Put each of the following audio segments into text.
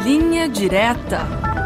Linha Direta.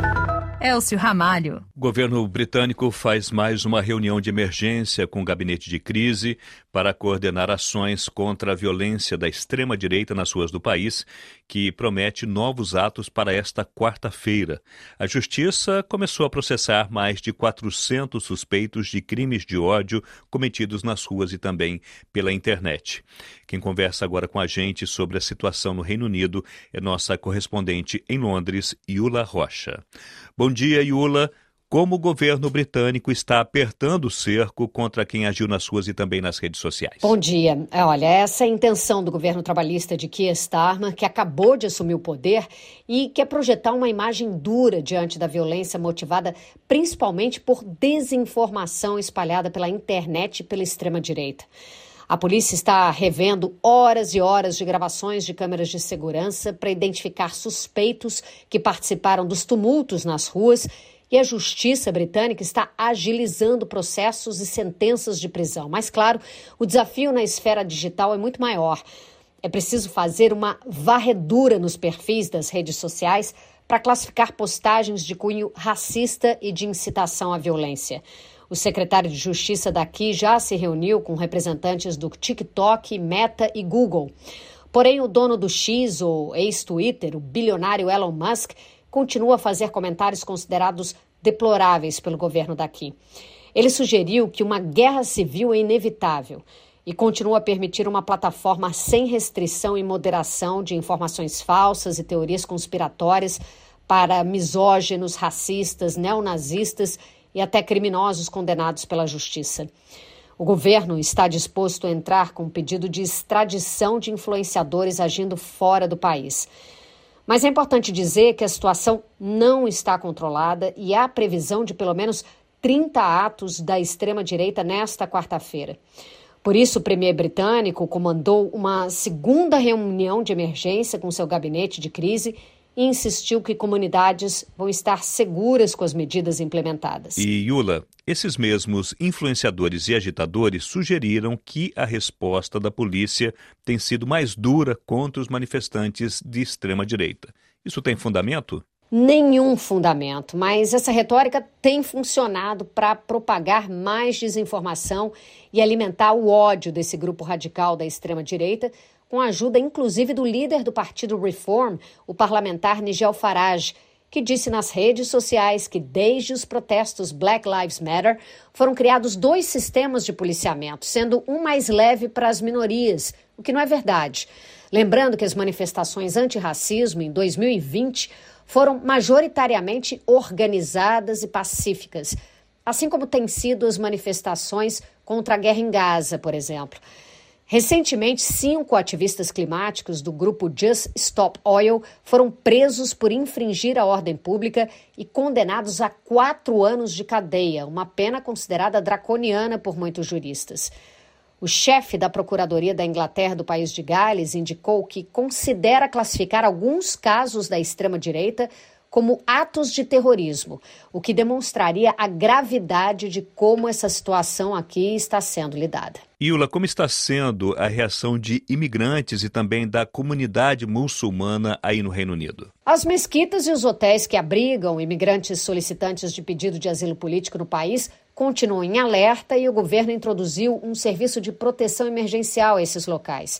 Elcio Ramalho. O governo britânico faz mais uma reunião de emergência com o gabinete de crise para coordenar ações contra a violência da extrema-direita nas ruas do país, que promete novos atos para esta quarta-feira. A Justiça começou a processar mais de 400 suspeitos de crimes de ódio cometidos nas ruas e também pela internet. Quem conversa agora com a gente sobre a situação no Reino Unido é nossa correspondente em Londres, Iula Rocha. Bom dia, Iula. Como o governo britânico está apertando o cerco contra quem agiu nas ruas e também nas redes sociais? Bom dia. Olha, essa é a intenção do governo trabalhista de Keir Starmer, que acabou de assumir o poder e quer projetar uma imagem dura diante da violência motivada principalmente por desinformação espalhada pela internet e pela extrema-direita. A polícia está revendo horas e horas de gravações de câmeras de segurança para identificar suspeitos que participaram dos tumultos nas ruas. E a justiça britânica está agilizando processos e sentenças de prisão. Mas, claro, o desafio na esfera digital é muito maior. É preciso fazer uma varredura nos perfis das redes sociais para classificar postagens de cunho racista e de incitação à violência. O secretário de Justiça daqui já se reuniu com representantes do TikTok, Meta e Google. Porém, o dono do X, ou ex-Twitter, o bilionário Elon Musk, continua a fazer comentários considerados deploráveis pelo governo daqui. Ele sugeriu que uma guerra civil é inevitável e continua a permitir uma plataforma sem restrição e moderação de informações falsas e teorias conspiratórias para misóginos, racistas, neonazistas e até criminosos condenados pela justiça. O governo está disposto a entrar com um pedido de extradição de influenciadores agindo fora do país. Mas é importante dizer que a situação não está controlada e há previsão de pelo menos 30 atos da extrema-direita nesta quarta-feira. Por isso, o premier britânico comandou uma segunda reunião de emergência com seu gabinete de crise e insistiu que comunidades vão estar seguras com as medidas implementadas. E, Iula, esses mesmos influenciadores e agitadores sugeriram que a resposta da polícia tem sido mais dura contra os manifestantes de extrema-direita. Isso tem fundamento? Nenhum fundamento, mas essa retórica tem funcionado para propagar mais desinformação e alimentar o ódio desse grupo radical da extrema-direita, com a ajuda inclusive do líder do partido Reform, o parlamentar Nigel Farage, que disse nas redes sociais que desde os protestos Black Lives Matter foram criados 2 sistemas de policiamento, sendo um mais leve para as minorias, o que não é verdade. Lembrando que as manifestações antirracismo em 2020 foram majoritariamente organizadas e pacíficas, assim como têm sido as manifestações contra a guerra em Gaza, por exemplo. Recentemente, 5 ativistas climáticos do grupo Just Stop Oil foram presos por infringir a ordem pública e condenados a 4 anos de cadeia, uma pena considerada draconiana por muitos juristas. O chefe da Procuradoria da Inglaterra do país de Gales indicou que considera classificar alguns casos da extrema-direita como atos de terrorismo, o que demonstraria a gravidade de como essa situação aqui está sendo lidada. Iula, como está sendo a reação de imigrantes e também da comunidade muçulmana aí no Reino Unido? As mesquitas e os hotéis que abrigam imigrantes solicitantes de pedido de asilo político no país continuam em alerta e o governo introduziu um serviço de proteção emergencial a esses locais.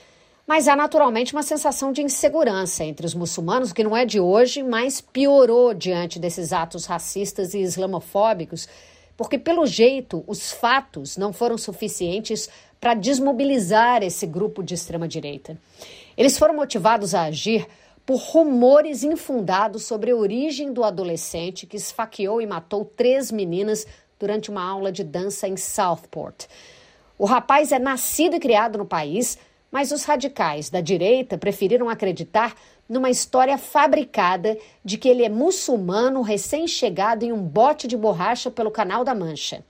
Mas há naturalmente uma sensação de insegurança entre os muçulmanos, que não é de hoje, mas piorou diante desses atos racistas e islamofóbicos, porque, pelo jeito, os fatos não foram suficientes para desmobilizar esse grupo de extrema-direita. Eles foram motivados a agir por rumores infundados sobre a origem do adolescente que esfaqueou e matou 3 meninas durante uma aula de dança em Southport. O rapaz é nascido e criado no país, mas os radicais da direita preferiram acreditar numa história fabricada de que ele é muçulmano recém-chegado em um bote de borracha pelo Canal da Mancha.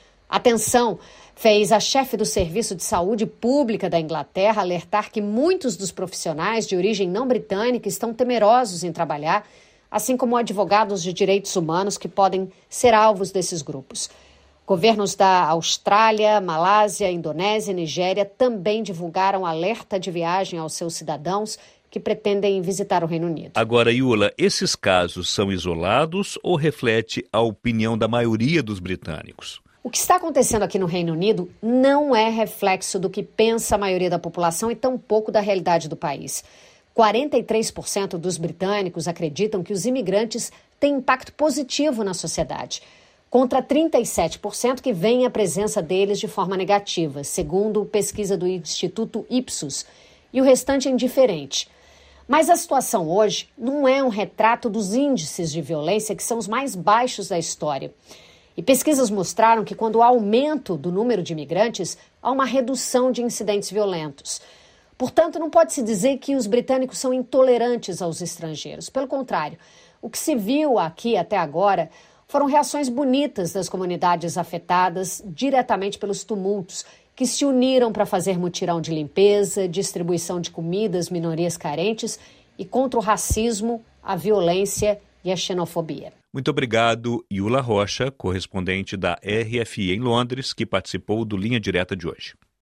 A tensão fez a chefe do Serviço de Saúde Pública da Inglaterra alertar que muitos dos profissionais de origem não britânica estão temerosos em trabalhar, assim como advogados de direitos humanos que podem ser alvos desses grupos. Governos da Austrália, Malásia, Indonésia e Nigéria também divulgaram alerta de viagem aos seus cidadãos que pretendem visitar o Reino Unido. Agora, Iula, esses casos são isolados ou reflete a opinião da maioria dos britânicos? O que está acontecendo aqui no Reino Unido não é reflexo do que pensa a maioria da população e tampouco da realidade do país. 43% dos britânicos acreditam que os imigrantes têm impacto positivo na sociedade, contra 37% que veem a presença deles de forma negativa, segundo pesquisa do Instituto Ipsos, e o restante é indiferente. Mas a situação hoje não é um retrato dos índices de violência, que são os mais baixos da história. E pesquisas mostraram que quando há aumento do número de imigrantes, há uma redução de incidentes violentos. Portanto, não pode-se dizer que os britânicos são intolerantes aos estrangeiros. Pelo contrário, o que se viu aqui até agora foram reações bonitas das comunidades afetadas diretamente pelos tumultos, que se uniram para fazer mutirão de limpeza, distribuição de comidas, minorias carentes e contra o racismo, a violência e a xenofobia. Muito obrigado, Iula Rocha, correspondente da RFI em Londres, que participou do Linha Direta de hoje.